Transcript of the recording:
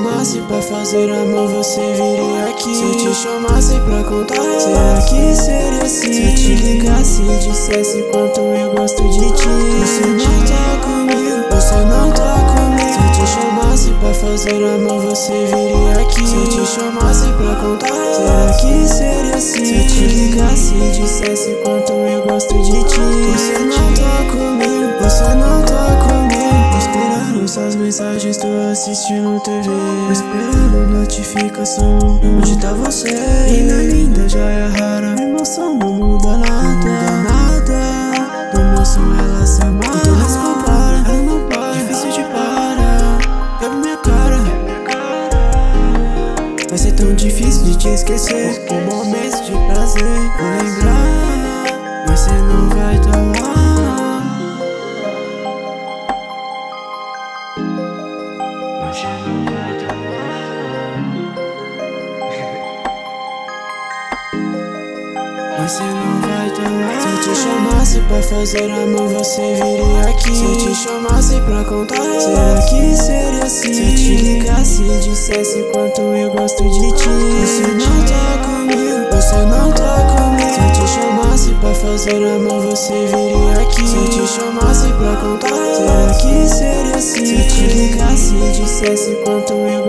chamasse pra fazer amor, você viria aqui. Se eu te chamasse pra contar, será que seria assim? Se eu te ligasse e dissesse quanto eu gosto de ti. Você não tá comigo, você não tá comigo. Se eu te chamasse pra fazer amor, você viria aqui. Se eu te chamasse pra contar, será que seria assim? Se eu te ligasse e dissesse quanto eu gosto de ti. Você não tá comigo, você não tá comigo. Esperando suas mensagens, tô assistindo TV, esperando notificação. Onde tá você? Linda, linda, joia rara. Emoção não muda nada. No meu som ela se amarra. Então não se compara, ela não para. Difícil de parar. Quebra minha cara. Vai ser tão difícil de te esquecer. Com momentos de prazer, vou lembrar, mas cê não vai tá lá. Mas cê não vai tá lá. Mas cê não vai tá lá. Se eu te chamasse pra fazer amor, você viria aqui. Se eu te chamasse pra contar, será que seria assim? Se eu te ligasse e dissesse quanto eu gosto de ti. Você não tá comigo, você não tá comigo. Se eu te chamasse pra fazer amor, você viria aqui. Se eu te chamasse pra contar, será que seria assim? Se eu te ligasse e dissesse quanto eu